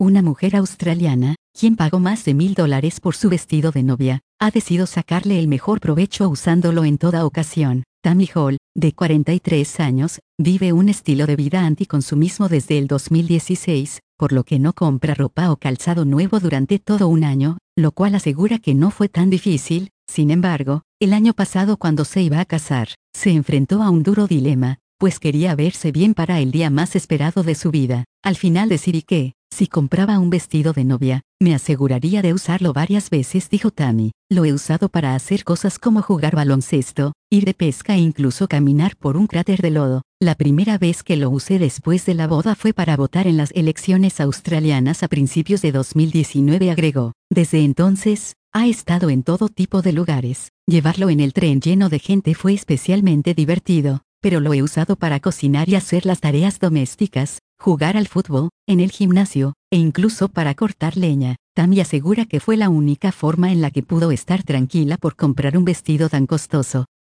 una mujer australiana, quien pagó más de $1000 por su vestido de novia, ha decidido sacarle el mejor provecho usándolo en toda ocasión. Tammy Hall, de 43 años, vive un estilo de vida anticonsumismo desde el 2016, por lo que no compra ropa o calzado nuevo durante todo un año, lo cual asegura que no fue tan difícil. Sin embargo, el año pasado cuando se iba a casar, se enfrentó a un duro dilema, pues quería verse bien para el día más esperado de su vida. Al final decidí que, si compraba un vestido de novia, me aseguraría de usarlo varias veces, dijo Tammy. Lo he usado para hacer cosas como jugar baloncesto, ir de pesca e incluso caminar por un cráter de lodo. La primera vez que lo usé después de la boda fue para votar en las elecciones australianas a principios de 2019, agregó. Desde entonces, ha estado en todo tipo de lugares. Llevarlo en el tren lleno de gente fue especialmente divertido, pero lo he usado para cocinar y hacer las tareas domésticas, jugar al fútbol, en el gimnasio, e incluso para cortar leña. Tammy asegura que fue la única forma en la que pudo estar tranquila por comprar un vestido tan costoso.